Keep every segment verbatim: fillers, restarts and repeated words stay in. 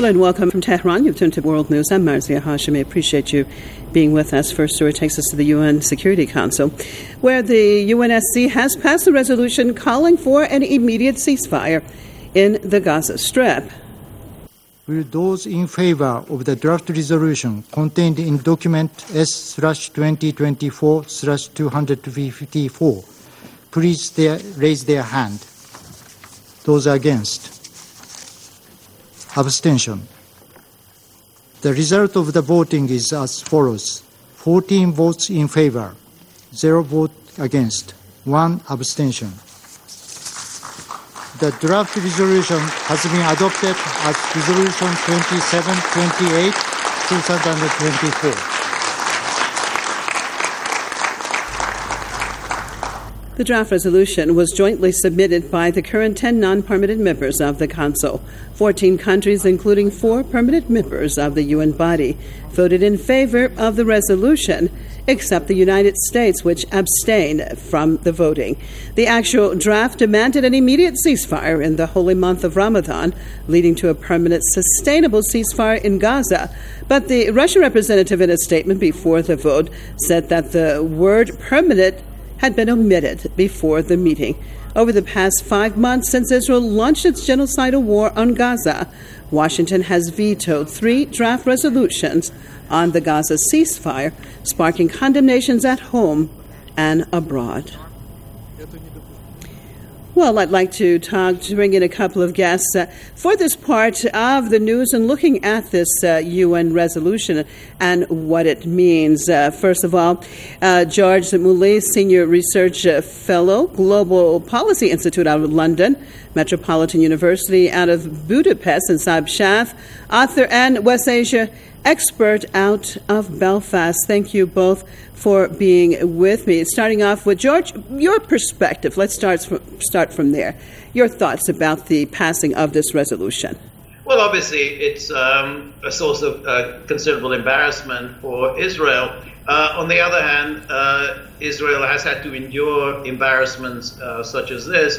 Hello and welcome from Tehran. You've tuned to World News. I'm Marzia Hashemi. I appreciate you being with us. First story takes us to the U N Security Council, where the U N S C has passed a resolution calling for an immediate ceasefire in the Gaza Strip. Will those in favor of the draft resolution contained in document S slash twenty twenty-four slash two fifty-four please their, raise their hand. Those against? Abstention. The result of the voting is as follows. fourteen votes in favor, zero vote against, one abstention. The draft resolution has been adopted as Resolution twenty-seven twenty-eight, twenty twenty-four. The draft resolution was jointly submitted by the current ten non-permanent members of the Council. fourteen countries, including four permanent members of the U N body, voted in favor of the resolution, except the United States, which abstained from the voting. The actual draft demanded an immediate ceasefire in the holy month of Ramadan, leading to a permanent, sustainable ceasefire in Gaza. But the Russian representative, in a statement before the vote, said that the word permanent had been omitted before the meeting. Over the past five months since Israel launched its genocidal war on Gaza, Washington has vetoed three draft resolutions on the Gaza ceasefire, sparking condemnations at home and abroad. Well, I'd like to talk, to bring in a couple of guests uh, for this part of the news and looking at this uh, U N resolution and what it means. Uh, first of all, uh, George Moulay, Senior Research uh, Fellow, Global Policy Institute out of London, Metropolitan University out of Budapest, and Saib Shaf, author and West Asia expert out of Belfast. Thank you both for being with me. Starting off with George, your perspective. Let's start from, start from there. Your thoughts about the passing of this resolution. Well, obviously, it's um, a source of uh, considerable embarrassment for Israel. Uh, on the other hand, uh, Israel has had to endure embarrassments uh, such as this,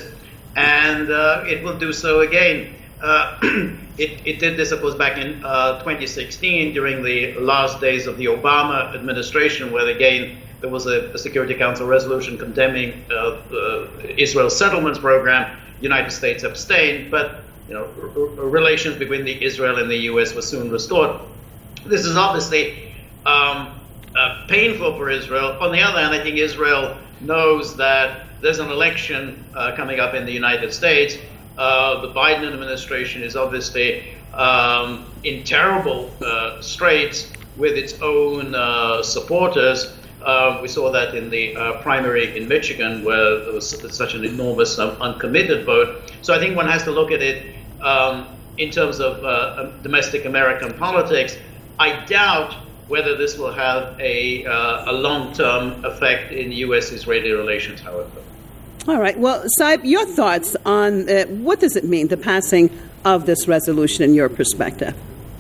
and uh, it will do so again. Uh, it, it did this, of course, back in uh, twenty sixteen during the last days of the Obama administration, where again there was a, a Security Council resolution condemning uh, uh, Israel's settlements program. The United States abstained, but you know r- r- relations between the Israel and the U S were soon restored. This is obviously um, uh, painful for Israel. On the other hand, I think Israel knows that there's an election uh, coming up in the United States. Uh, the Biden administration is obviously um, in terrible uh, straits with its own uh, supporters. Uh, we saw that in the uh, primary in Michigan, where there was such an enormous um, uncommitted vote. So I think one has to look at it um, in terms of uh, domestic American politics. I doubt whether this will have a, uh, a long-term effect in U S-Israeli relations, however. All right. Well, Saib, your thoughts on uh, what does it mean, the passing of this resolution in your perspective?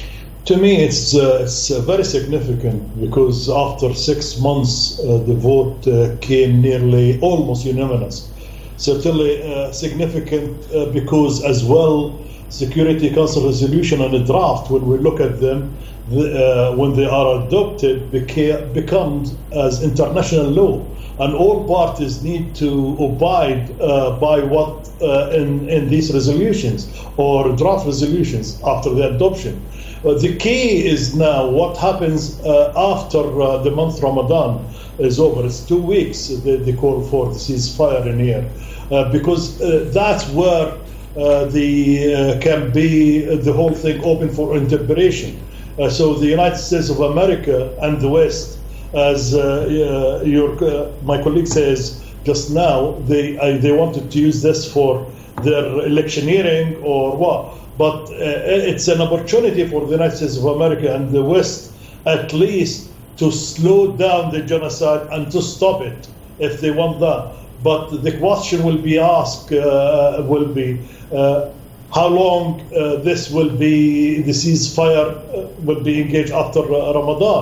To me, it's, uh, it's uh, very significant because after six months, uh, the vote uh, came nearly almost unanimous. Certainly uh, significant uh, because as well, Security Council resolution and the draft, when we look at them, the, uh, when they are adopted, beca- becomes as international law. And all parties need to abide uh, by what uh, in, in these resolutions or draft resolutions after the adoption. But the key is now what happens uh, after uh, the month Ramadan is over. It's two weeks they, they call for the ceasefire in here, uh, because uh, that's where uh, the uh, can be uh, the whole thing open for interpretation. Uh, so the United States of America and the West, as uh, uh, your uh, my colleague says just now, they uh, they wanted to use this for their electioneering or what, but uh, it's an opportunity for the United States of America and the West at least to slow down the genocide and to stop it if they want that. But the question will be asked uh, will be uh, how long uh, this will be, the ceasefire uh, will be engaged after uh, Ramadan.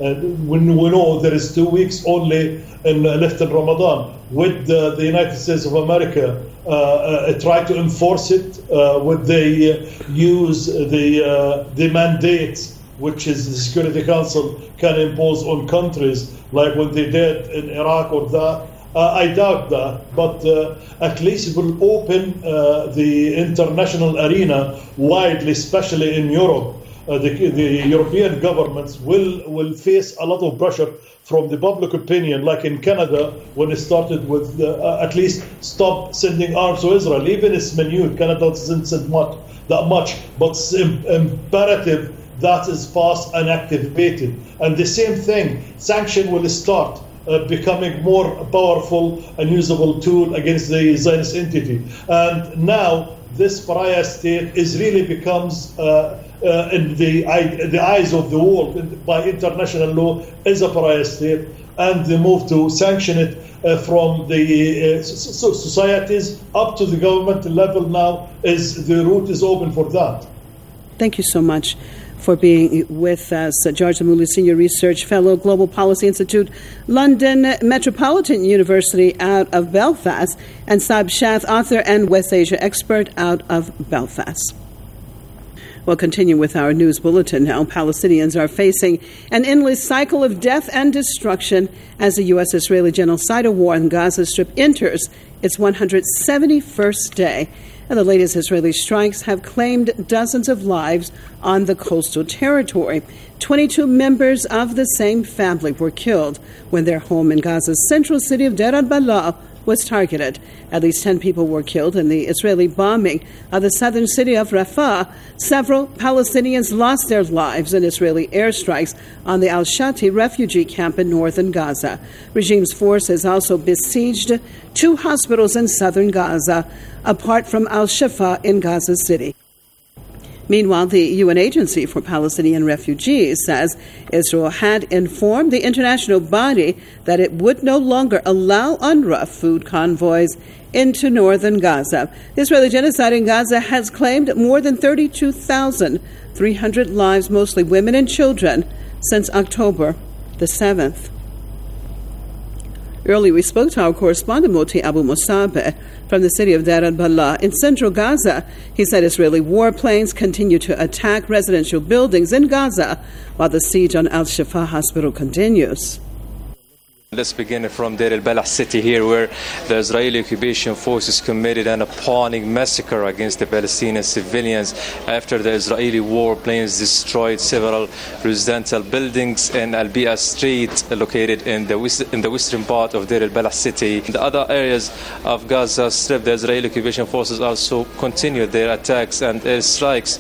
Uh, when we know there is two weeks only in, uh, left in Ramadan. Would uh, the United States of America uh, uh, try to enforce it? Uh, would they uh, use the uh, the mandates which is the Security Council can impose on countries, like what they did in Iraq or that? Uh, I doubt that, but uh, at least it will open uh, the international arena widely, especially in Europe. Uh, the, the European governments will, will face a lot of pressure from the public opinion, like in Canada, when it started with uh, at least stop sending arms to Israel. Even it's minute, Canada doesn't send much, that much, but it's im- imperative that is fast and activated. And the same thing, sanction will start Uh, becoming more powerful and usable tool against the Zionist entity. And now this pariah state is really becomes uh, uh, in the, eye, the eyes of the world by international law is a pariah state, and the move to sanction it uh, from the uh, so societies up to the government level now is the route is open for that. Thank you so much for being with us. George Amouli, Senior Research Fellow, Global Policy Institute, London Metropolitan University out of Belfast, and Saab Shath, author and West Asia expert out of Belfast. We'll continue with our news bulletin now. Palestinians are facing an endless cycle of death and destruction as the U S-Israeli genocidal war in Gaza Strip enters its one hundred seventy-first day. And the latest Israeli strikes have claimed dozens of lives on the coastal territory. twenty-two members of the same family were killed when their home in Gaza's central city of Deir al-Balah was targeted. At least ten people were killed in the Israeli bombing of the southern city of Rafah. Several Palestinians lost their lives in Israeli airstrikes on the Al-Shati refugee camp in northern Gaza. Regime's forces also besieged two hospitals in southern Gaza, apart from Al-Shifa in Gaza City. Meanwhile, the U N Agency for Palestinian Refugees says Israel had informed the international body that it would no longer allow UNRWA food convoys into northern Gaza. The Israeli genocide in Gaza has claimed more than thirty-two thousand three hundred lives, mostly women and children, since October the seventh. Earlier, we spoke to our correspondent, Moti Abu Musabeh, from the city of Deir al-Balah in central Gaza. He said Israeli warplanes continue to attack residential buildings in Gaza while the siege on Al-Shifa hospital continues. Let's begin from Deir al-Balah city here, where the Israeli occupation forces committed an appalling massacre against the Palestinian civilians after the Israeli warplanes destroyed several residential buildings in Al-Bi'a Street, located in the west, in the western part of Deir al-Balah city. In the other areas of Gaza Strip, the Israeli occupation forces also continued their attacks and airstrikes.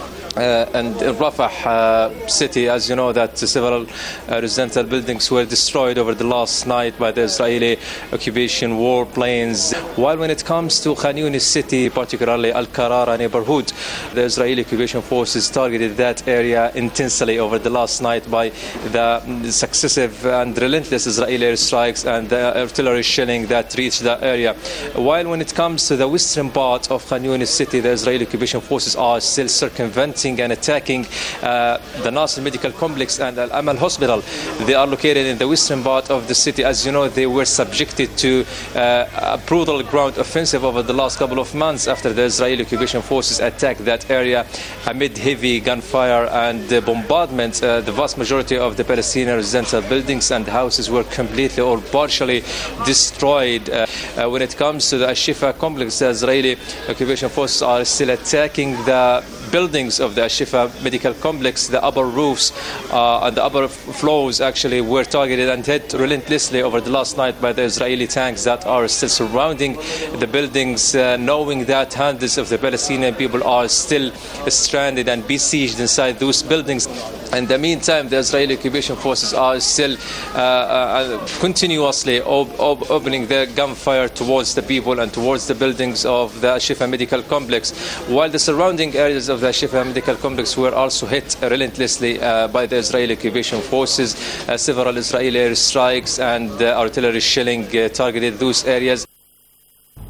Uh, and in Rafah uh, city, as you know, that several uh, residential buildings were destroyed over the last night by the Israeli occupation warplanes. While when it comes to Khan Yunis city, particularly Al-Karara neighborhood, the Israeli occupation forces targeted that area intensely over the last night by the successive and relentless Israeli airstrikes and the artillery shelling that reached that area. While when it comes to the western part of Khan Yunis city, the Israeli occupation forces are still circumventing and attacking uh, the Nasser Medical Complex and Al Amal Hospital. They are located in the western part of the city. As you know, they were subjected to uh, a brutal ground offensive over the last couple of months after the Israeli occupation forces attacked that area amid heavy gunfire and uh, bombardment. Uh, the vast majority of the Palestinian residential buildings and houses were completely or partially destroyed. Uh, uh, when it comes to the Al-Shifa complex, the Israeli occupation forces are still attacking the buildings of the Al-Shifa medical complex. The upper roofs uh, and the upper floors actually were targeted and hit relentlessly over the last night by the Israeli tanks that are still surrounding the buildings, uh, knowing that hundreds of the Palestinian people are still stranded and besieged inside those buildings. In the meantime, the Israeli occupation forces are still uh, uh, continuously op- op- opening their gunfire towards the people and towards the buildings of the Al-Shifa medical complex, while the surrounding areas of the Al-Shifa medical complex were also hit relentlessly uh, by the Israeli occupation forces. Uh, several Israeli airstrikes and uh, artillery shelling uh, targeted those areas.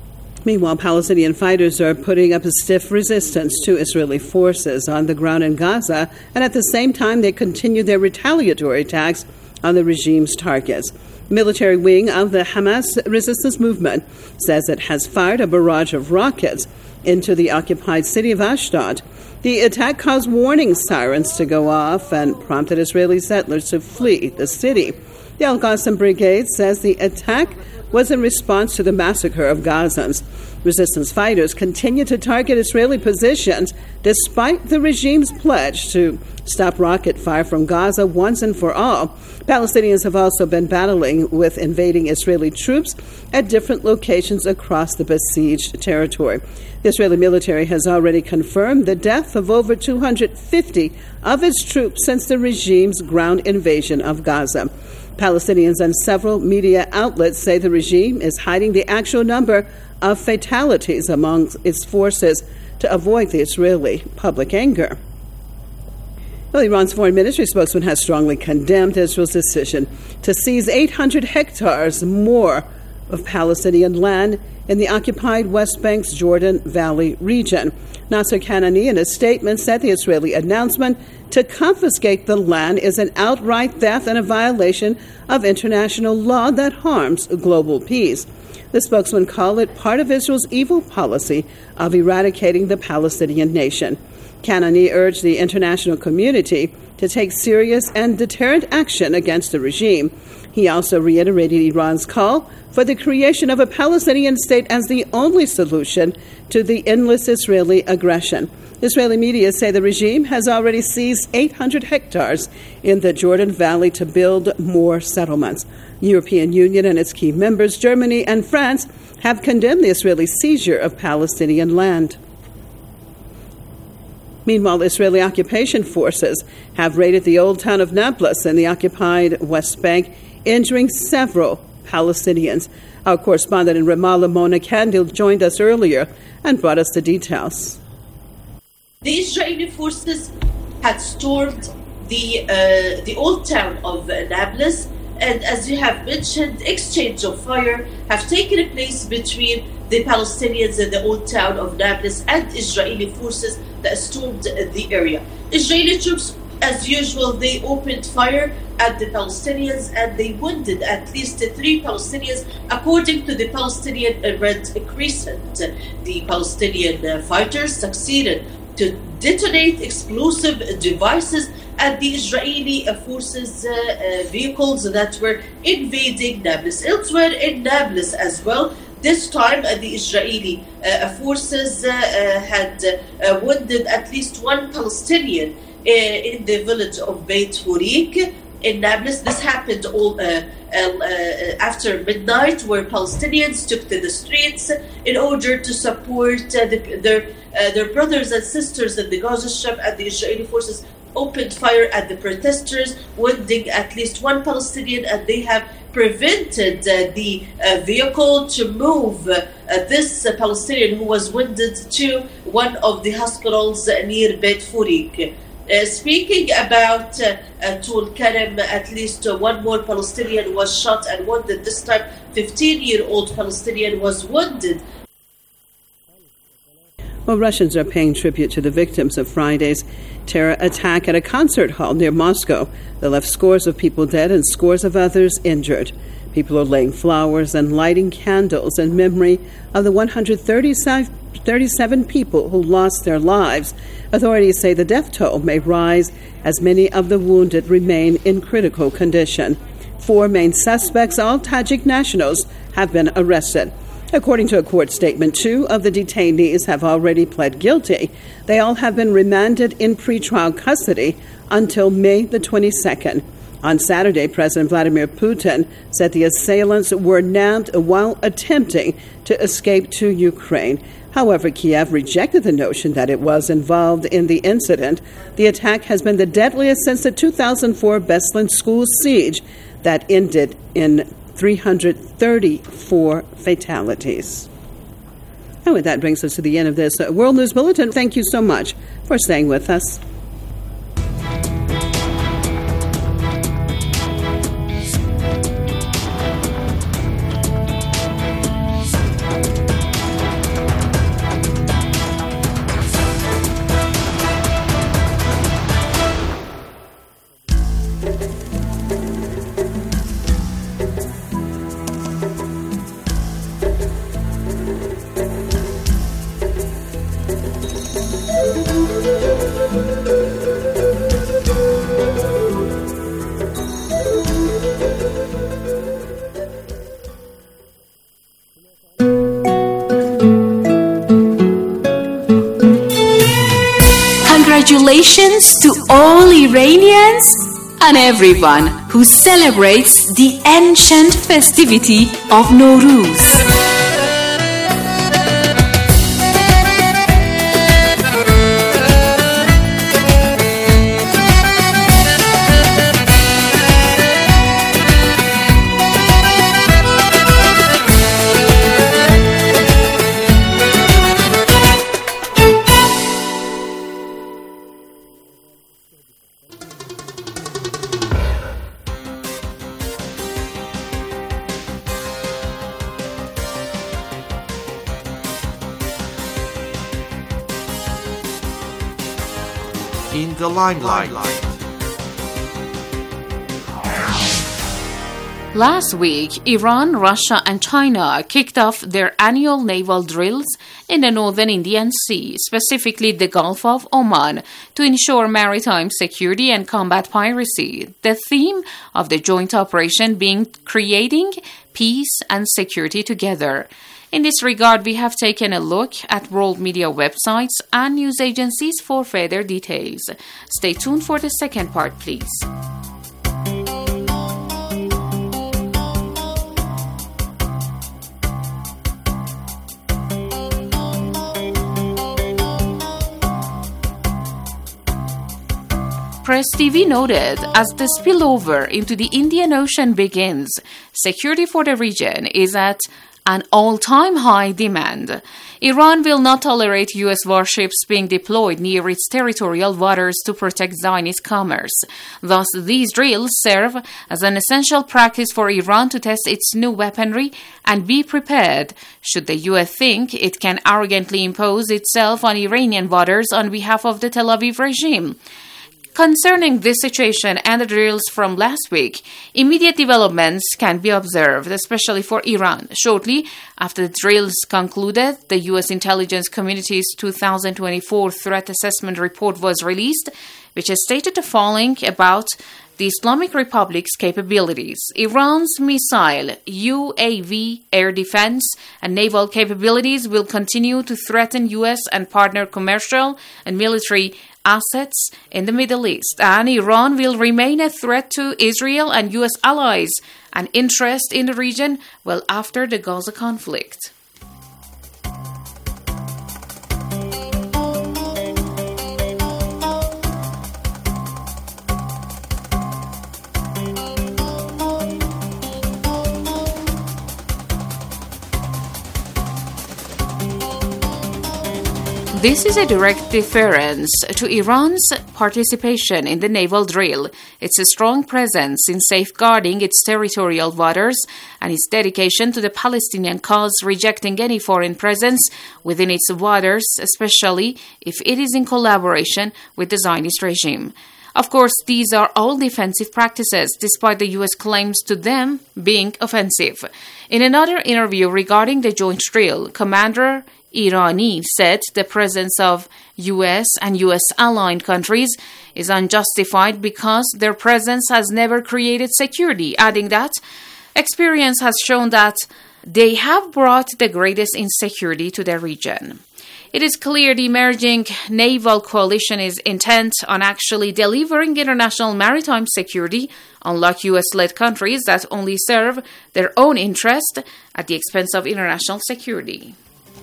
Meanwhile, Palestinian fighters are putting up a stiff resistance to Israeli forces on the ground in Gaza, and at the same time they continue their retaliatory attacks on the regime's targets. The military wing of the Hamas resistance movement says it has fired a barrage of rockets into the occupied city of Ashdod. The attack caused warning sirens to go off and prompted Israeli settlers to flee the city. The Al-Qassam Brigade says the attack was in response to the massacre of Gazans. Resistance fighters continue to target Israeli positions despite the regime's pledge to stop rocket fire from Gaza once and for all. Palestinians have also been battling with invading Israeli troops at different locations across the besieged territory. The Israeli military has already confirmed the death of over two hundred fifty of its troops since the regime's ground invasion of Gaza. Palestinians and several media outlets say the regime is hiding the actual number of fatalities among its forces to avoid the Israeli public anger. Well, Iran's foreign ministry spokesman has strongly condemned Israel's decision to seize eight hundred hectares more of Palestinian land in the occupied West Bank's Jordan Valley region. Nasser Kanani, in a statement, said the Israeli announcement to confiscate the land is an outright theft and a violation of international law that harms global peace. The spokesman called it part of Israel's evil policy of eradicating the Palestinian nation. Kanani urged the international community to take serious and deterrent action against the regime. He also reiterated Iran's call for the creation of a Palestinian state as the only solution to the endless Israeli aggression. Israeli media say the regime has already seized eight hundred hectares in the Jordan Valley to build more settlements. The European Union and its key members, Germany and France, have condemned the Israeli seizure of Palestinian land. Meanwhile, Israeli occupation forces have raided the old town of Nablus in the occupied West Bank, injuring several Palestinians. Our correspondent in Ramallah, Mona Kandil, joined us earlier and brought us the details. The Israeli forces had stormed the uh, the old town of Nablus, and as you have mentioned, exchange of fire have taken place between the Palestinians in the old town of Nablus and Israeli forces that stormed the area. Israeli troops, as usual, they opened fire at the Palestinians and they wounded at least three Palestinians, according to the Palestinian Red Crescent. The Palestinian fighters succeeded to detonate explosive devices at the Israeli forces' uh, uh, vehicles that were invading Nablus. Elsewhere in Nablus as well, this time uh, the Israeli uh, forces uh, uh, had uh, wounded at least one Palestinian uh, in the village of Beit Hurik in Nablus. This happened all uh, uh, uh, after midnight, where Palestinians took to the streets in order to support uh, the, their uh, their brothers and sisters in the Gaza Strip, and the Israeli forces opened fire at the protesters, wounding at least one Palestinian, and they have prevented uh, the uh, vehicle to move uh, uh, this uh, Palestinian who was wounded to one of the hospitals near Beit Hurik. Uh, speaking about uh, uh, Tul Karam, at least uh, one more Palestinian was shot and wounded. This time, fifteen-year-old Palestinian was wounded. Well, Russians are paying tribute to the victims of Friday's terror attack at a concert hall near Moscow that left scores of people dead and scores of others injured. People are laying flowers and lighting candles in memory of the one hundred thirty-seven people who lost their lives. Authorities say the death toll may rise as many of the wounded remain in critical condition. Four main suspects, all Tajik nationals, have been arrested. According to a court statement, two of the detainees have already pled guilty. They all have been remanded in pretrial custody until May the twenty-second. On Saturday, President Vladimir Putin said the assailants were nabbed while attempting to escape to Ukraine. However, Kiev rejected the notion that it was involved in the incident. The attack has been the deadliest since the two thousand four Beslan school siege that ended in three hundred thirty-four fatalities. And with that brings us to the end of this uh, World News Bulletin. Thank you so much for staying with us. congratulations to all Iranians and everyone who celebrates the ancient festivity of Nowruz. In the limelight. Last week, Iran, Russia, and China kicked off their annual naval drills in the northern Indian Sea, specifically the Gulf of Oman, to ensure maritime security and combat piracy. The theme of the joint operation being creating peace and security together. In this regard, we have taken a look at world media websites and news agencies for further details. Stay tuned for the second part, please. Press T V noted, as the spillover into the Indian Ocean begins, security for the region is at an all-time high demand. Iran will not tolerate U S warships being deployed near its territorial waters to protect Zionist commerce. Thus, these drills serve as an essential practice for Iran to test its new weaponry and be prepared should the U S think it can arrogantly impose itself on Iranian waters on behalf of the Tel Aviv regime. Concerning this situation and the drills from last week, immediate developments can be observed, especially for Iran. Shortly after the drills concluded, the U S intelligence community's two thousand twenty-four Threat Assessment Report was released, which has stated the following about the Islamic Republic's capabilities. Iran's missile, U A V, air defense, and naval capabilities will continue to threaten U S and partner commercial and military assets in the Middle East, and Iran will remain a threat to Israel and U S allies and interest in the region well after the Gaza conflict. This is a direct deference to Iran's participation in the naval drill, its strong presence in safeguarding its territorial waters, and its dedication to the Palestinian cause, rejecting any foreign presence within its waters, especially if it is in collaboration with the Zionist regime. Of course, these are all defensive practices, despite the U S claims to them being offensive. In another interview regarding the joint drill, Commander Irani said the presence of U S and U S aligned countries is unjustified because their presence has never created security, adding that experience has shown that they have brought the greatest insecurity to the region. It is clear the emerging naval coalition is intent on actually delivering international maritime security, unlike U S-led countries that only serve their own interest at the expense of international security.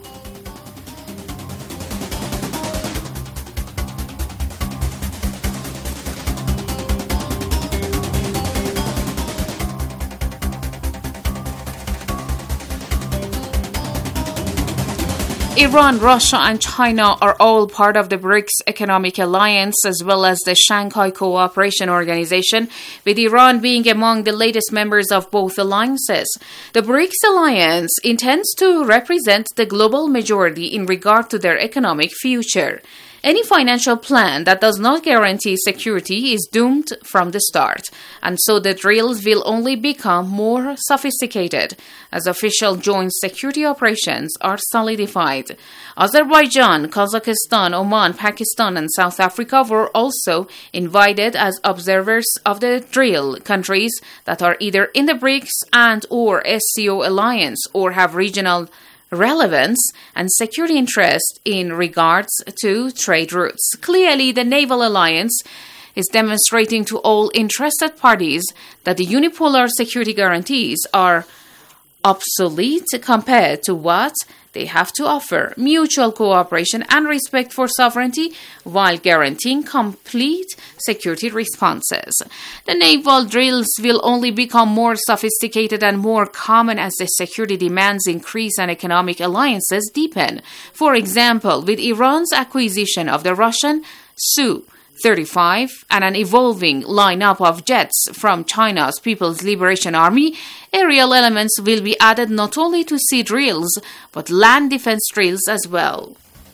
Iran, Russia, and China are all part of the BRICS Economic Alliance as well as the Shanghai Cooperation Organization, with Iran being among the latest members of both alliances. The BRICS Alliance intends to represent the global majority in regard to their economic future. Any financial plan that does not guarantee security is doomed from the start, and so the drills will only become more sophisticated as official joint security operations are solidified. Azerbaijan, Kazakhstan, Oman, Pakistan, and South Africa were also invited as observers of the drill, countries that are either in the BRICS and or S C O alliance or have regional relevance and security interest in regards to trade routes. Clearly, the naval alliance is demonstrating to all interested parties that the unipolar security guarantees are obsolete compared to what they have to offer: mutual cooperation and respect for sovereignty while guaranteeing complete security responses. The naval drills will only become more sophisticated and more common as the security demands increase and economic alliances deepen. For example, with Iran's acquisition of the Russian Su thirty-five and an evolving lineup of jets from China's People's Liberation Army, aerial elements will be added not only to sea drills, but land defense drills as well.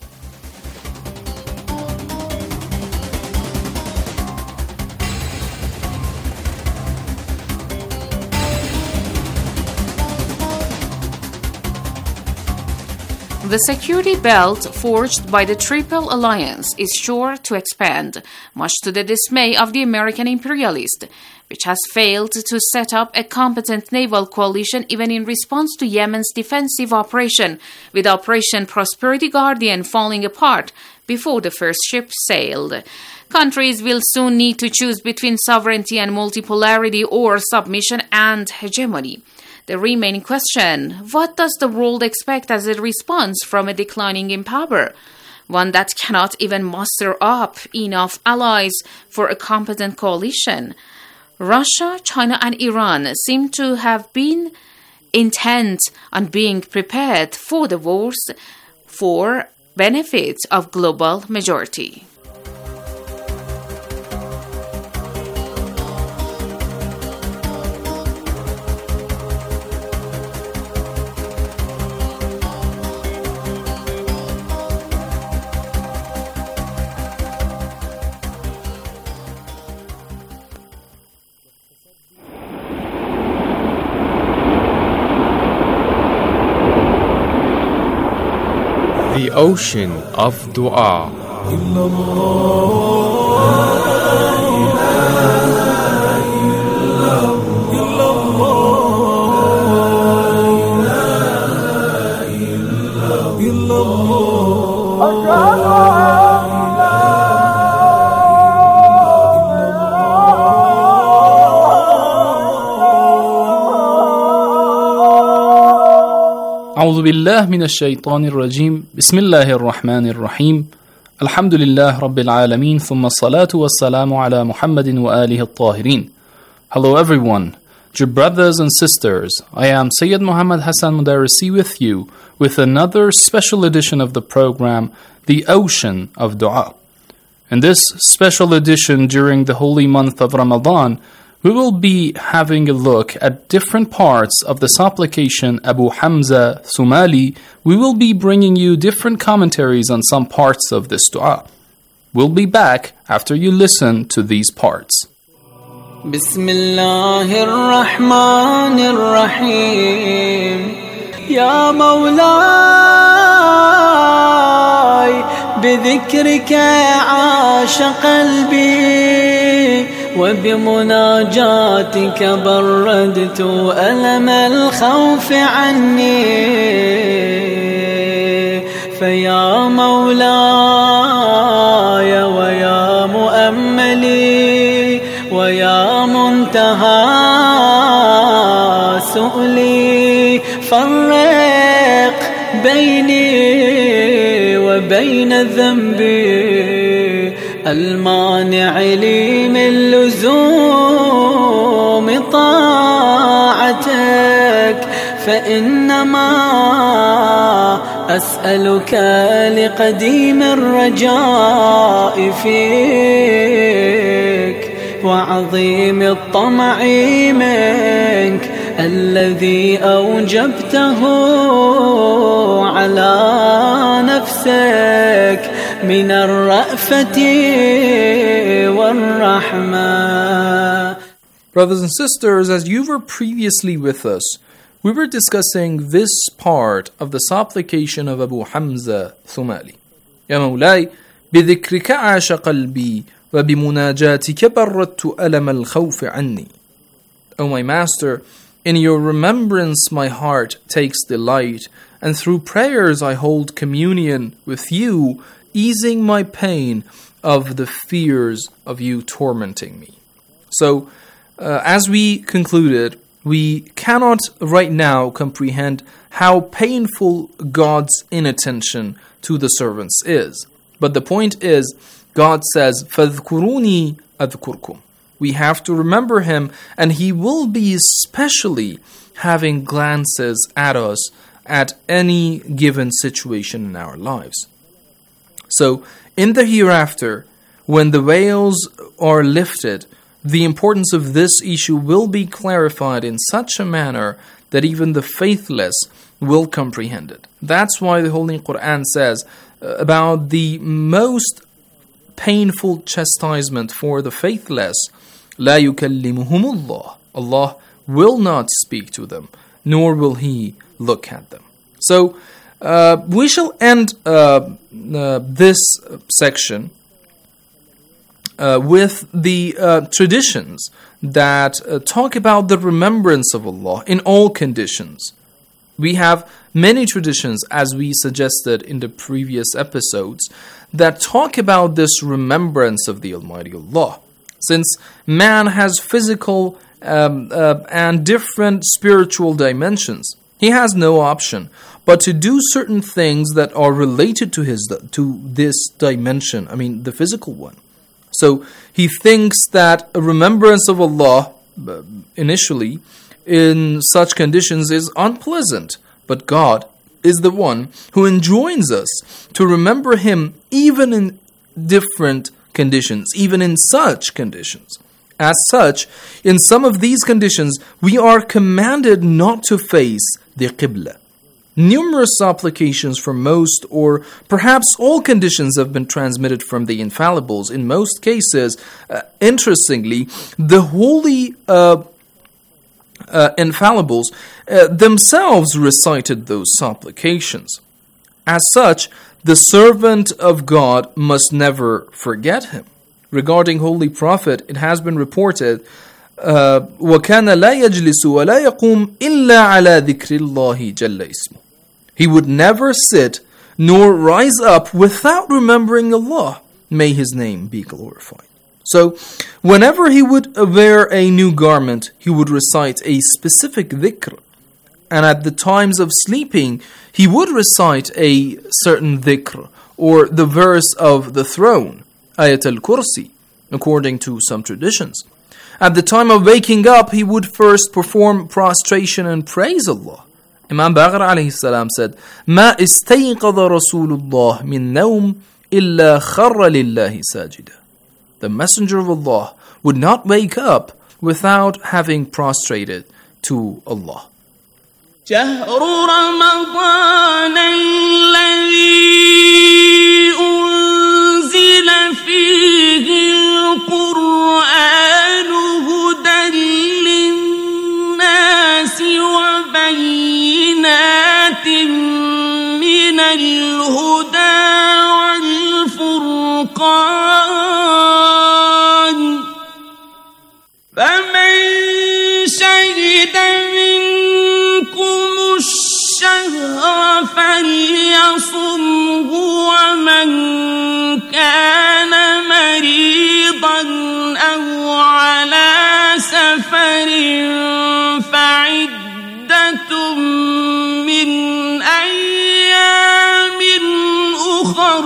The security belt forged by the Triple Alliance is sure to expand, much to the dismay of the American imperialist, which has failed to set up a competent naval coalition even in response to Yemen's defensive operation, with Operation Prosperity Guardian falling apart before the first ship sailed. Countries will soon need to choose between sovereignty and multipolarity or submission and hegemony. The remaining question: what does the world expect as a response from a declining in power? One that cannot even muster up enough allies for a competent coalition. Russia, China, and Iran seem to have been intent on being prepared for the wars for benefit of global majority. The ocean of dua. أعوذ بالله من الشيطان الرجيم بسم الله الرحمن الرحيم الحمد لله رب العالمين ثم الصلاة والسلام على محمد وآله الطاهرين. Hello everyone, dear brothers and sisters, I am Sayyid Muhammad Hassan Mudarrisi with you with another special edition of the program, The Ocean of Dua. In this special edition during the holy month of Ramadan, we will be having a look at different parts of the supplication Abu Hamza Somali. We will be bringing you different commentaries on some parts of this dua. We'll be back after you listen to these parts. Bismillahir Rahmanir Rahim. Ya Mawlai, bidhikrika aasha qalbi. وبمناجاتك بردت ألم الخوف عني فيا مولاي ويا مؤملي ويا منتهى سؤلي فرق بيني وبين ذنبي المانع لي من لزوم طاعتك فإنما أسألك لقديم الرجاء فيك وعظيم الطمع منك الذي أوجبته على نفسك من الرأفة والرحمة. Brothers and sisters, as you were previously with us, we were discussing this part of the supplication of Abu Hamza Somali. يا مولاي بذكرك عاش قلبي وبمناجاتك بردت ألم الخوف عني. O my master, in your remembrance my heart takes delight, and through prayers I hold communion with you, easing my pain of the fears of you tormenting me. So, uh, as we concluded, we cannot right now comprehend how painful God's inattention to the servants is. But the point is, God says, فَاذْكُرُونِي أَذْكُرْكُمْ. We have to remember Him, and He will be especially having glances at us at any given situation in our lives. So, in the hereafter, when the veils are lifted, the importance of this issue will be clarified in such a manner that even the faithless will comprehend it. That's why the Holy Quran says uh, about the most painful chastisement for the faithless, لا يكلمهم الله. Allah will not speak to them, nor will He look at them. So, uh, we shall end uh, uh, this section uh, with the uh, traditions that uh, talk about the remembrance of Allah in all conditions. We have many traditions, as we suggested in the previous episodes, that talk about this remembrance of the Almighty Allah. Since man has physical um, uh, and different spiritual dimensions, he has no option but to do certain things that are related to his to this dimension, I mean the physical one. So he thinks that a remembrance of Allah uh, initially in such conditions is unpleasant, but God is the one who enjoins us to remember Him even in different conditions, even in such conditions. As such, in some of these conditions, we are commanded not to face the Qibla. Numerous applications for most or perhaps all conditions have been transmitted from the infallibles. In most cases, uh, interestingly, the holy uh, uh, infallibles uh, themselves recited those supplications. As such, the servant of God must never forget Him. Regarding Holy Prophet, it has been reported, uh, وَكَانَ لَا يَجْلِسُ وَلَا يَقُومُ إِلَّا عَلَى ذِكْرِ اللَّهِ جَلَّ اسْمُهُ. He would never sit nor rise up without remembering Allah. May His name be glorified. So, whenever he would wear a new garment, he would recite a specific dhikr. And at the times of sleeping, he would recite a certain dhikr, or the verse of the throne, Ayat al-Kursi, according to some traditions. At the time of waking up, he would first perform prostration and praise Allah. Imam Baqir alayhi salam said, مَا إِسْتَيْقَظَ رَسُولُ اللَّهِ مِنْ نَوْمٍ إِلَّا خَرَّ لِلَّهِ سَاجِدًا. The Messenger of Allah would not wake up without having prostrated to Allah. شهر رمضان الذي أنزل فيه القرآن هدى للناس وبينات من الهدى والفرقان فمن شهد منكم الشهر فليصمه ومن كان مريضا أو على سفر فعدة من أيام أخر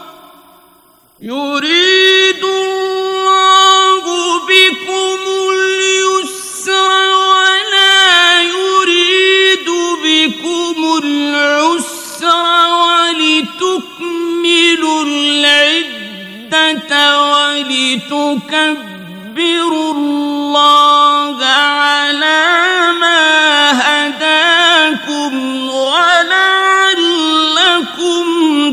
يريد الله بكم اليسر ولا يريد بكم العسر ولتكملوا العدة ولتكبروا الله على ما هداكم ولعلكم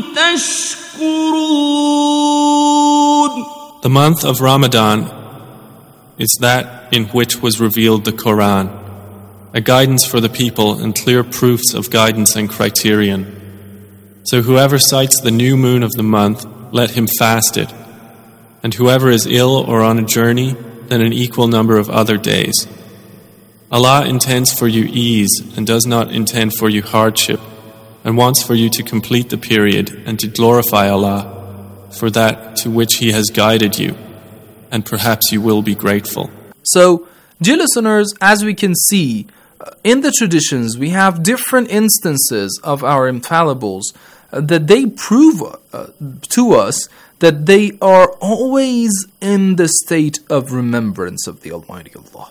تشكرون. The month of Ramadan is that in which was revealed the Quran, a guidance for the people and clear proofs of guidance and criterion. So whoever sights the new moon of the month, let him fast it. And whoever is ill or on a journey, then an equal number of other days. Allah intends for you ease and does not intend for you hardship, and wants for you to complete the period and to glorify Allah for that to which He has guided you, and perhaps you will be grateful. So, dear listeners, as we can see, in the traditions, we have different instances of our infallibles uh, that they prove uh, to us that they are always in the state of remembrance of the Almighty Allah.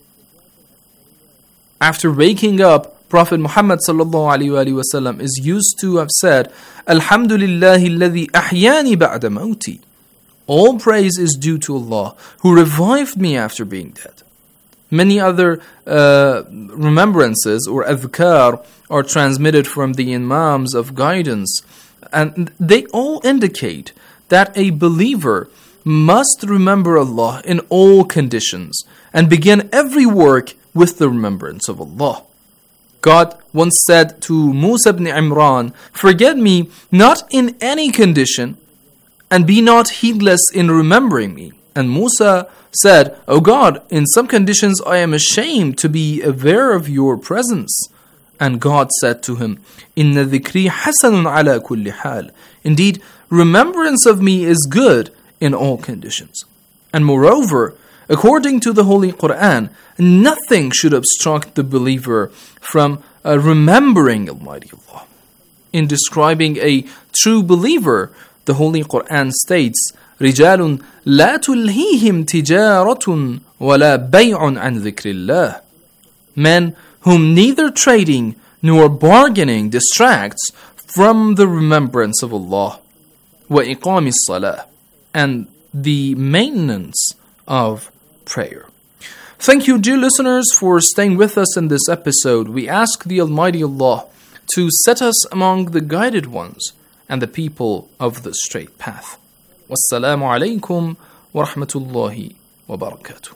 After waking up, Prophet Muhammad sallallahu alaihi wasallam is used to have said, Alhamdulillahi alladhi ahyani ba'da mawti. All praise is due to Allah, who revived me after being dead. Many other uh, remembrances or adhkar are transmitted from the imams of guidance, and they all indicate that a believer must remember Allah in all conditions and begin every work with the remembrance of Allah. God once said to Musa ibn Imran, "Forget me not in any condition, and be not heedless in remembering me." And Musa said, "O God, in some conditions I am ashamed to be aware of your presence." And God said to him, "Inna dhikri hasanun ala kulli hal." Indeed, remembrance of me is good in all conditions. And moreover, according to the Holy Quran, nothing should obstruct the believer from uh, remembering Almighty Allah. In describing a true believer, the Holy Quran states, رِجَالٌ لَا تُلْهِيهِمْ تِجَارَةٌ وَلَا بَيْعٌ عَنْ ذِكْرِ اللَّهِ. Men whom neither trading nor bargaining distracts from the remembrance of Allah, وَإِقَامِ الصَّلَاةِ, and the maintenance of prayer. Thank you, dear listeners, for staying with us in this episode. We ask the Almighty Allah to set us among the guided ones and the people of the straight path. Wassalamu alaikum wa rahmatullahi wa barakatuh.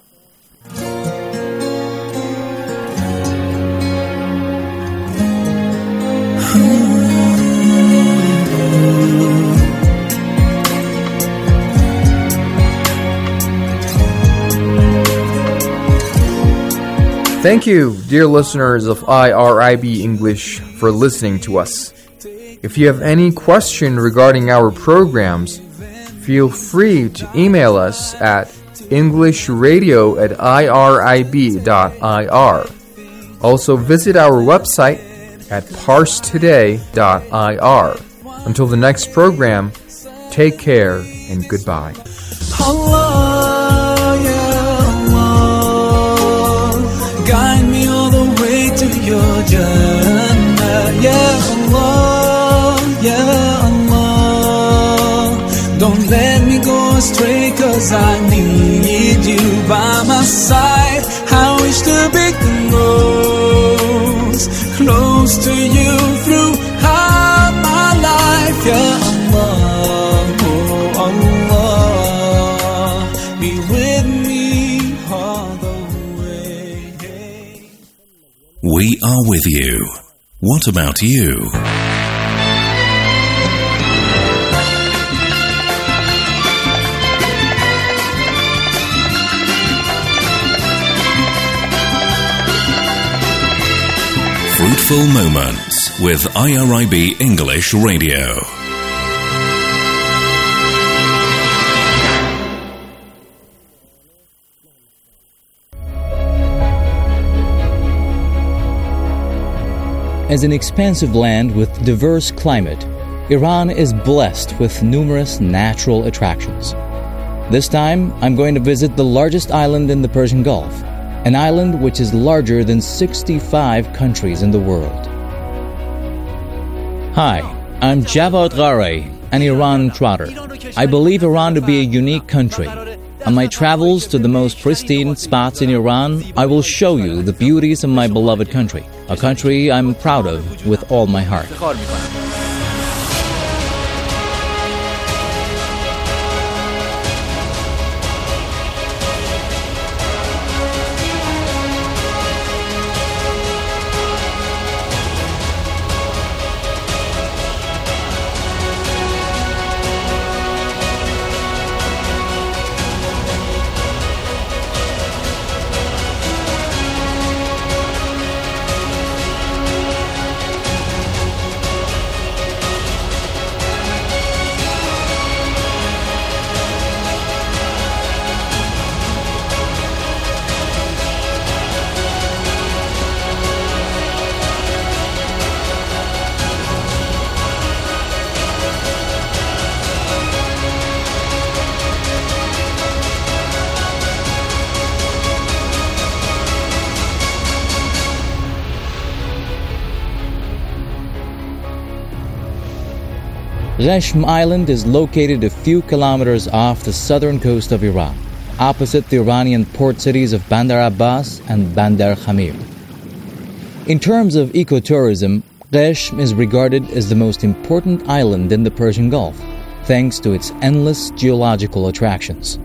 Thank you, dear listeners of I R I B English, for listening to us. If you have any question regarding our programs, feel free to email us at englishradio at irib dot I R. Also visit our website at parse today dot I R. Until the next program, take care and goodbye. Allah, yeah, Allah, guide me all the way to your Jannah, yeah, Allah, yeah, Allah, don't let me go astray, cause I need you by my side. I wish to be close, close to you throughout my life, yeah, Allah, oh Allah, be with me all the way. We are with you. What about you? Fruitful Moments with I R I B English Radio. As an expansive land with diverse climate, Iran is blessed with numerous natural attractions. This time, I'm going to visit the largest island in the Persian Gulf, an island which is larger than sixty-five countries in the world. Hi, I'm Javad Ghareh, an Iran trotter. I believe Iran to be a unique country. On my travels to the most pristine spots in Iran, I will show you the beauties of my beloved country, a country I'm proud of with all my heart. Reshm Island is located a few kilometers off the southern coast of Iran, opposite the Iranian port cities of Bandar Abbas and Bandar Khamir. In terms of ecotourism, Reshm is regarded as the most important island in the Persian Gulf, thanks to its endless geological attractions.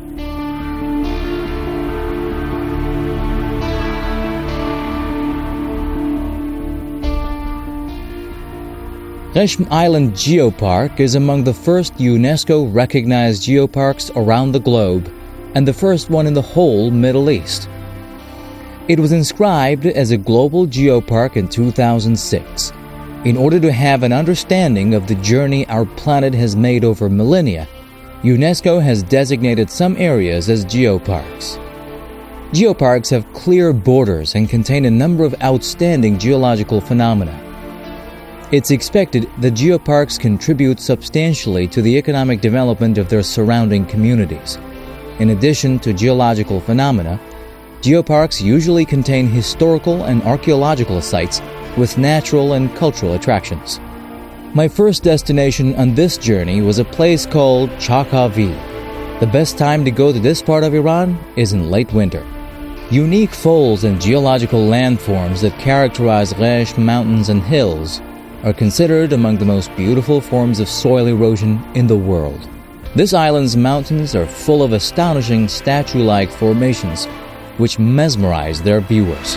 Reshm Island Geopark is among the first UNESCO-recognized geoparks around the globe and the first one in the whole Middle East. It was inscribed as a global geopark in two thousand six. In order to have an understanding of the journey our planet has made over millennia, UNESCO has designated some areas as geoparks. Geoparks have clear borders and contain a number of outstanding geological phenomena. It's expected that geoparks contribute substantially to the economic development of their surrounding communities. In addition to geological phenomena, geoparks usually contain historical and archaeological sites with natural and cultural attractions. My first destination on this journey was a place called Chakavi. The best time to go to this part of Iran is in late winter. Unique folds and geological landforms that characterize Reshm mountains and hills are considered among the most beautiful forms of soil erosion in the world. This island's mountains are full of astonishing statue-like formations, which mesmerize their viewers.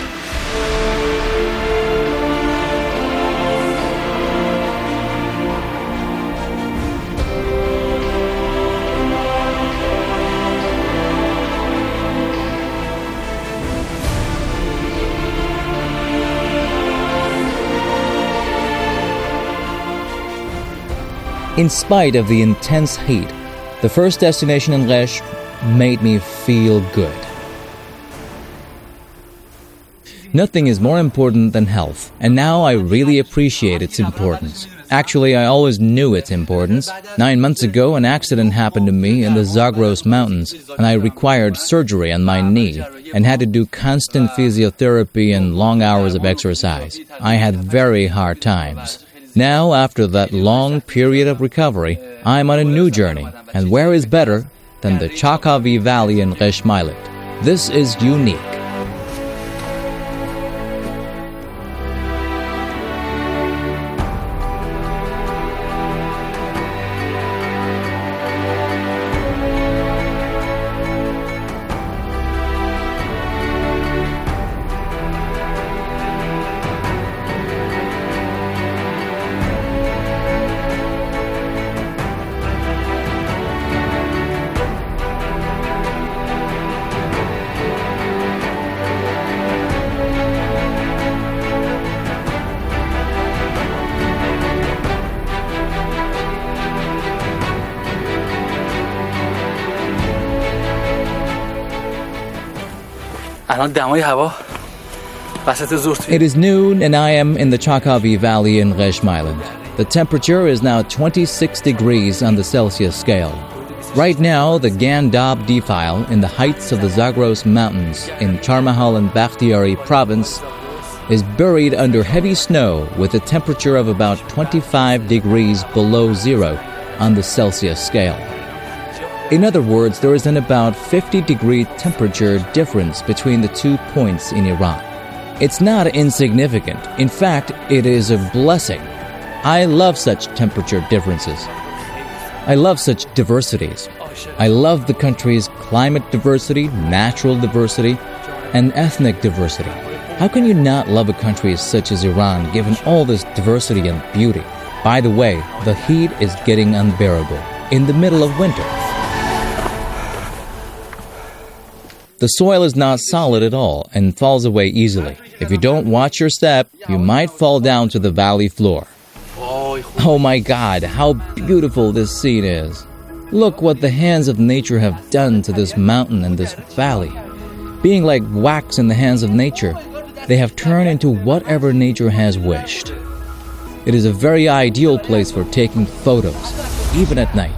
In spite of the intense heat, the first destination in Reshm made me feel good. Nothing is more important than health, and now I really appreciate its importance. Actually, I always knew its importance. Nine months ago, an accident happened to me in the Zagros Mountains, and I required surgery on my knee and had to do constant physiotherapy and long hours of exercise. I had very hard times. Now, after that long period of recovery, I'm on a new journey, and where is better than the Chakavi Valley in Reshm Island? This is unique. It is noon and I am in the Chakavi Valley in Reshm Island. The temperature is now twenty-six degrees on the Celsius scale. Right now, the Gandab defile in the heights of the Zagros Mountains in Charmahal and Bakhtiari province is buried under heavy snow with a temperature of about twenty-five degrees below zero on the Celsius scale. In other words, there is an about fifty degree temperature difference between the two points in Iran. It's not insignificant. In fact, it is a blessing. I love such temperature differences. I love such diversities. I love the country's climate diversity, natural diversity, and ethnic diversity. How can you not love a country such as Iran, given all this diversity and beauty? By the way, the heat is getting unbearable in the middle of winter. The soil is not solid at all and falls away easily. If you don't watch your step, you might fall down to the valley floor. Oh my God, how beautiful this scene is. Look what the hands of nature have done to this mountain and this valley. Being like wax in the hands of nature, they have turned into whatever nature has wished. It is a very ideal place for taking photos, even at night.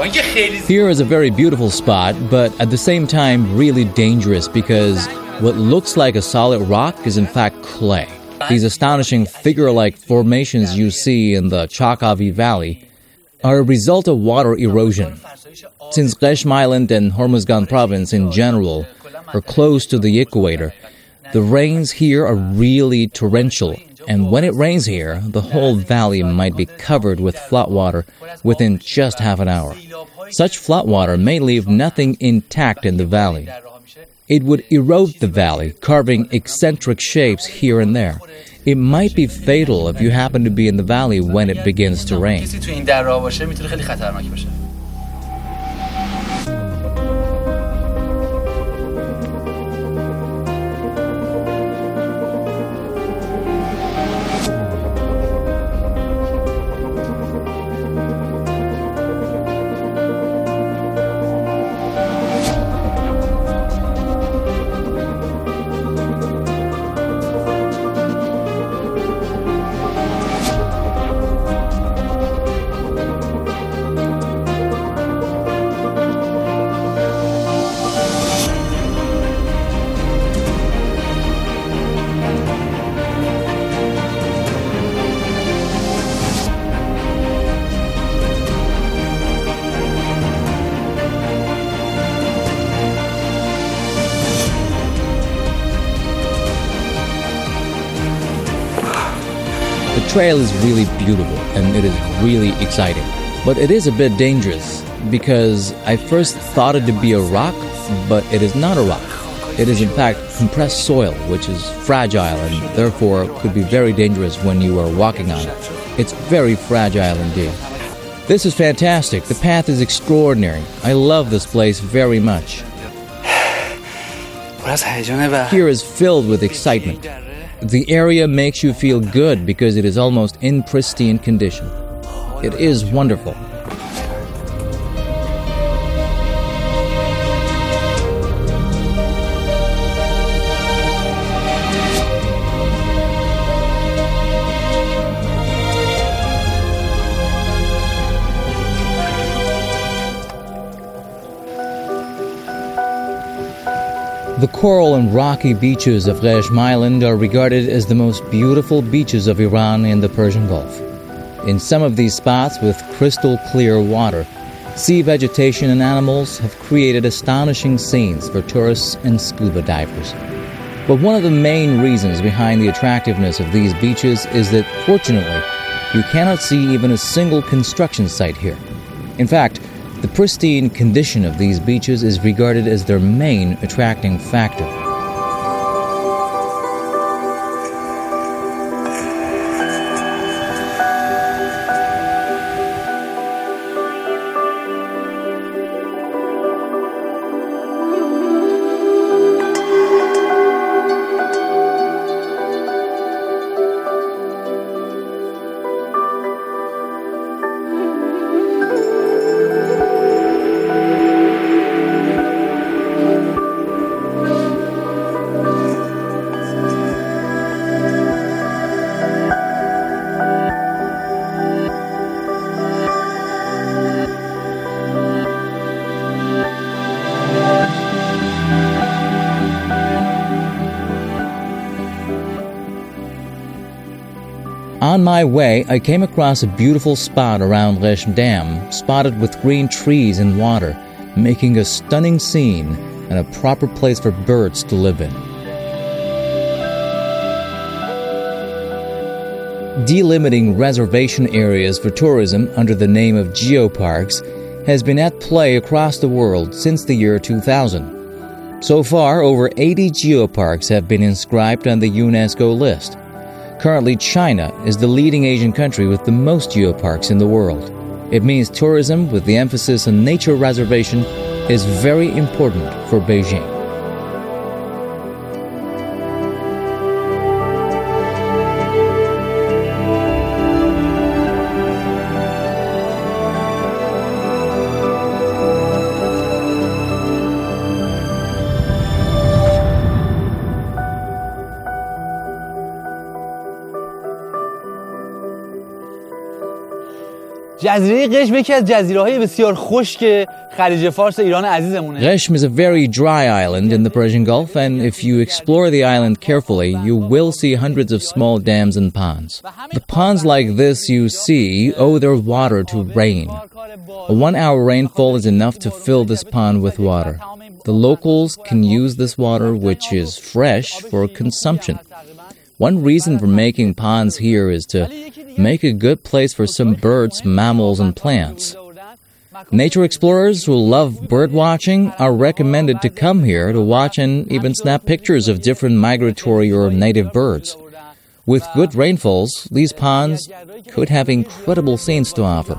Here is a very beautiful spot, but at the same time really dangerous because what looks like a solid rock is in fact clay. These astonishing figure-like formations you see in the Chakavi Valley are a result of water erosion. Since Qeshm Island and Hormuzgan province in general are close to the equator, the rains here are really torrential, and when it rains here, the whole valley might be covered with floodwater within just half an hour. Such floodwater may leave nothing intact in the valley. It would erode the valley, carving eccentric shapes here and there. It might be fatal if you happen to be in the valley when it begins to rain. The trail is really beautiful and it is really exciting. But it is a bit dangerous because I first thought it to be a rock, but it is not a rock. It is in fact compressed soil, which is fragile and therefore could be very dangerous when you are walking on it. It's very fragile indeed. This is fantastic. The path is extraordinary. I love this place very much. Here is filled with excitement. The area makes you feel good because it is almost in pristine condition. It is wonderful. The coral and rocky beaches of Qeshm Island are regarded as the most beautiful beaches of Iran in the Persian Gulf. In some of these spots with crystal clear water, sea vegetation and animals have created astonishing scenes for tourists and scuba divers. But one of the main reasons behind the attractiveness of these beaches is that, fortunately, you cannot see even a single construction site here. In fact, the pristine condition of these beaches is regarded as their main attracting factor. On my way, I came across a beautiful spot around Qeshm Dam, spotted with green trees and water, making a stunning scene and a proper place for birds to live in. Delimiting reservation areas for tourism under the name of geoparks has been at play across the world since the year two thousand. So far, over eighty geoparks have been inscribed on the UNESCO list. Currently, China is the leading Asian country with the most geoparks in the world. It means tourism with the emphasis on nature reservation is very important for Beijing. جزیره قشم یکی از جزیره‌های بسیار خشک خلیج فارس ایران عزیزمونه. Qeshm is a very dry island in the Persian Gulf, and if you explore the island carefully, you will see hundreds of small dams and ponds. The ponds like this you see owe their water to rain. A one-hour rainfall is enough to fill this pond with water. The locals can use this water, which is fresh, for consumption. One reason for making ponds here is to make a good place for some birds, mammals, and plants. Nature explorers who love bird watching are recommended to come here to watch and even snap pictures of different migratory or native birds. With good rainfalls, these ponds could have incredible scenes to offer.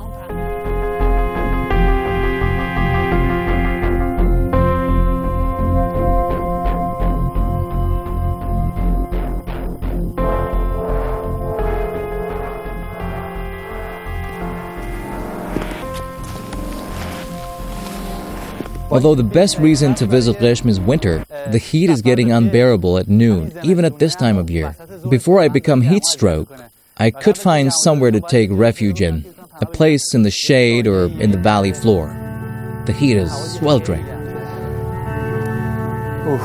Although the best reason to visit Qeshm is winter, the heat is getting unbearable at noon, even at this time of year. Before I become heat stroke, I could find somewhere to take refuge in, a place in the shade or in the valley floor. The heat is sweltering. Oof.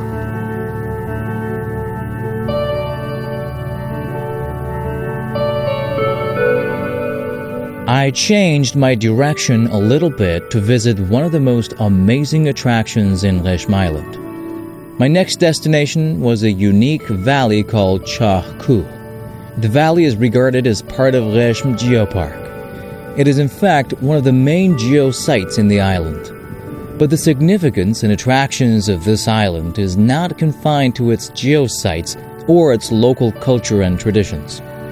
I changed my direction a little bit to visit one of the most amazing attractions in Qeshm Island. My next destination was a unique valley called Chah Kuh. The valley is regarded as part of Qeshm Geopark. It is in fact one of the main geosites in the island. But the significance and attractions of this island is not confined to its geosites or its local culture and traditions.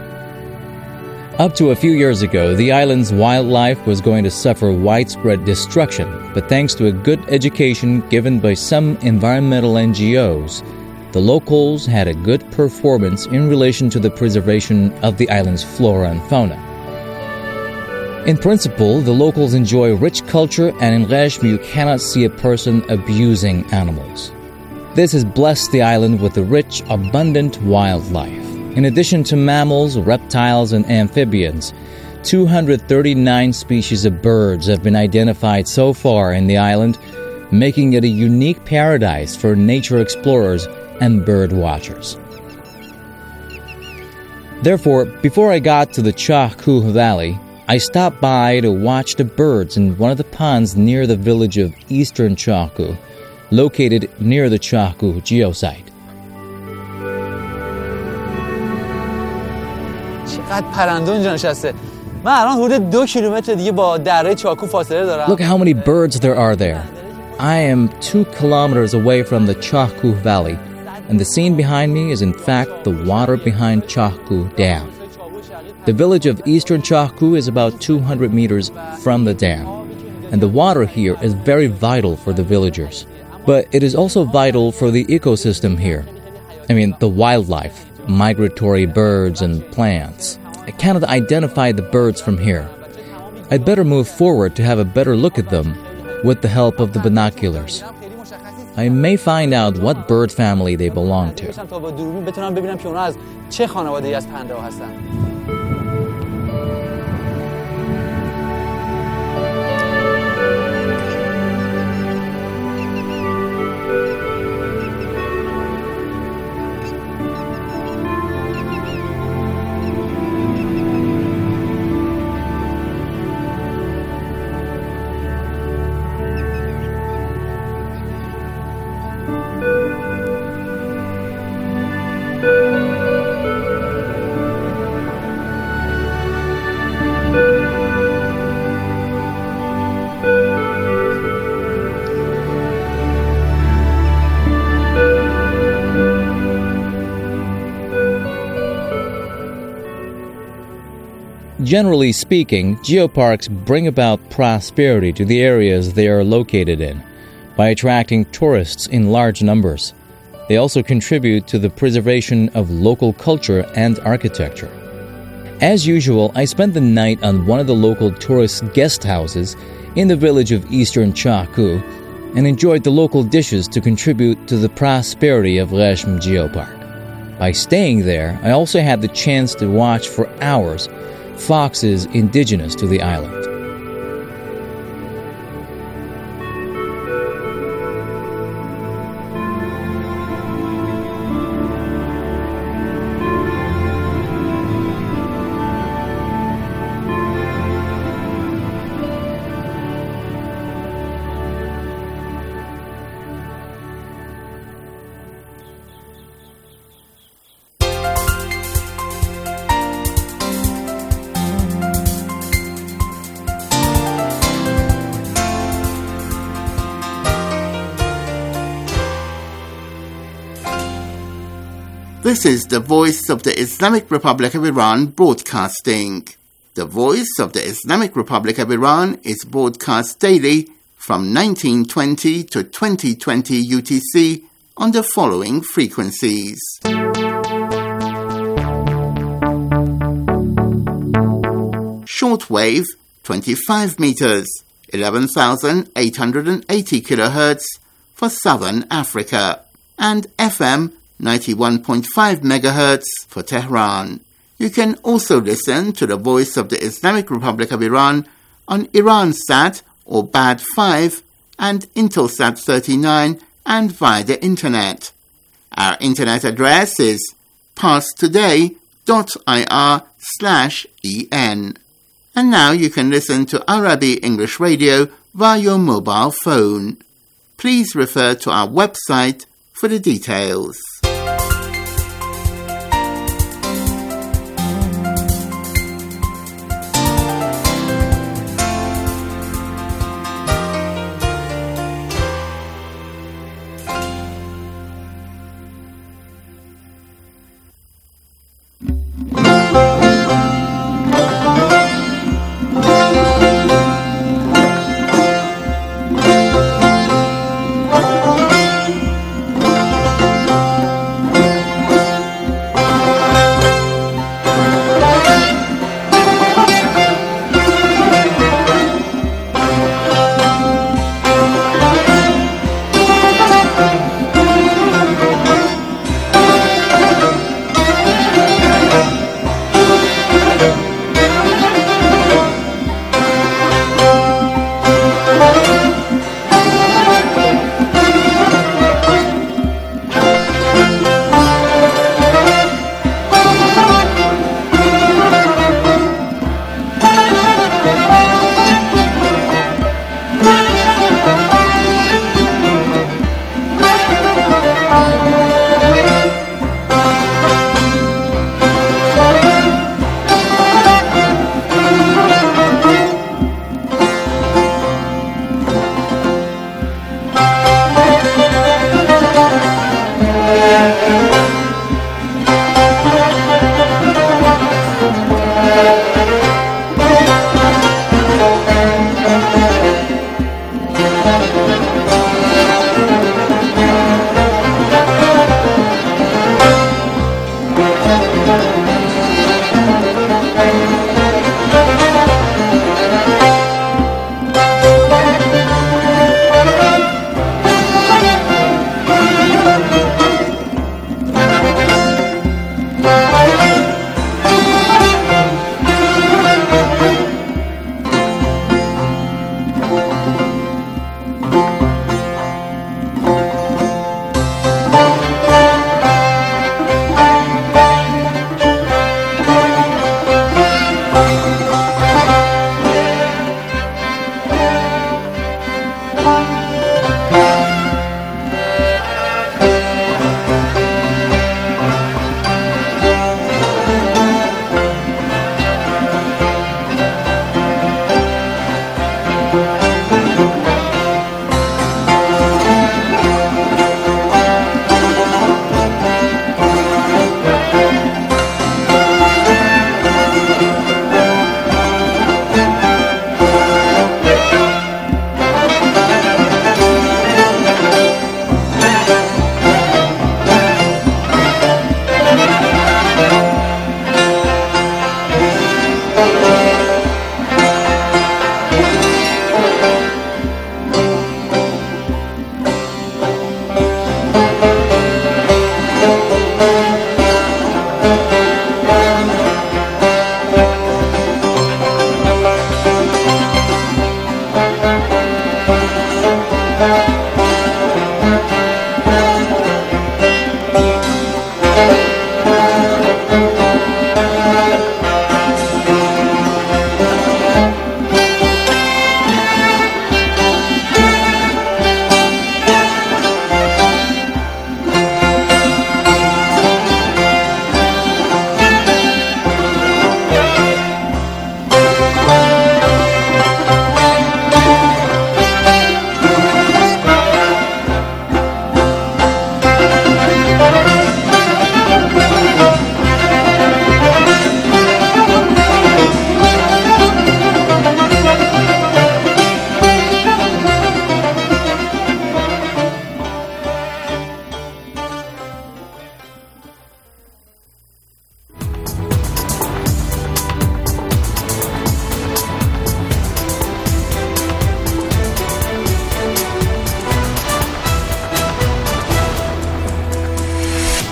Up to a few years ago, the island's wildlife was going to suffer widespread destruction, but thanks to a good education given by some environmental N G Os, the locals had a good performance in relation to the preservation of the island's flora and fauna. In principle, the locals enjoy rich culture, and in Qeshm you cannot see a person abusing animals. This has blessed the island with a rich, abundant wildlife. In addition to mammals, reptiles, and amphibians, two hundred thirty-nine species of birds have been identified so far in the island, making it a unique paradise for nature explorers and bird watchers. Therefore, before I got to the Chah Kuh Valley, I stopped by to watch the birds in one of the ponds near the village of Eastern Chah Kuh, located near the Chah Kuh geosite. Look how many birds there are there. I am two kilometers away from the Chah Kuh Valley, and the scene behind me is in fact the water behind Chah Kuh Dam. The village of Eastern Chah Kuh is about two hundred meters from the dam, and the water here is very vital for the villagers. But it is also vital for the ecosystem here. I mean, the wildlife, migratory birds and plants. I cannot identify the birds from here. I'd better move forward to have a better look at them with the help of the binoculars. I may find out what bird family they belong to. Generally speaking, geoparks bring about prosperity to the areas they are located in by attracting tourists in large numbers. They also contribute to the preservation of local culture and architecture. As usual, I spent the night on one of the local tourist guest houses in the village of Eastern Chah Kuh and enjoyed the local dishes to contribute to the prosperity of Qeshm Geopark. By staying there, I also had the chance to watch for hours foxes indigenous to the island. This is the Voice of the Islamic Republic of Iran broadcasting. The Voice of the Islamic Republic of Iran is broadcast daily from nineteen twenty to twenty twenty U T C on the following frequencies. Shortwave, twenty-five meters, eleven thousand eight hundred eighty kilohertz for Southern Africa, and F M ninety-one point five megahertz for Tehran. You can also listen to the Voice of the Islamic Republic of Iran on Iransat or B A D five and Intelsat thirty-nine and via the Internet. Our Internet address is parstoday dot I R slash E N. And now you can listen to Arabi English Radio via your mobile phone. Please refer to our website for the details.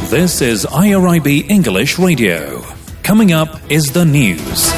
This is I R I B English Radio. Coming up is the news.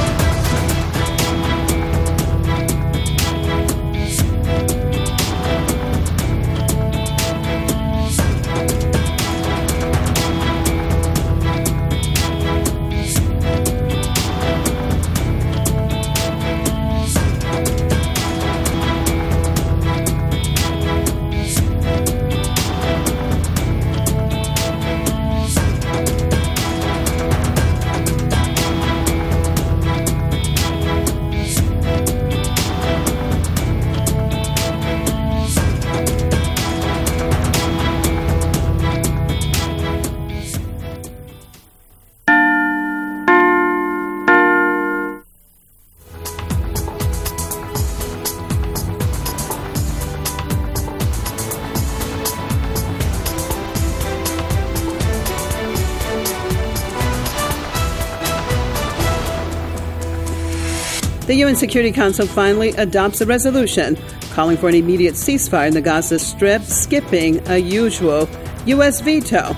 The U N Security Council finally adopts a resolution calling for an immediate ceasefire in the Gaza Strip, skipping a usual U S veto.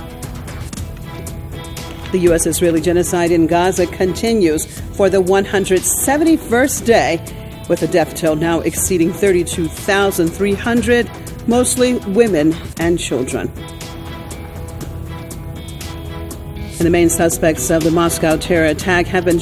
The U S-Israeli genocide in Gaza continues for the one hundred seventy-first day, with the death toll now exceeding thirty-two thousand three hundred, mostly women and children. And the main suspects of the Moscow terror attack have been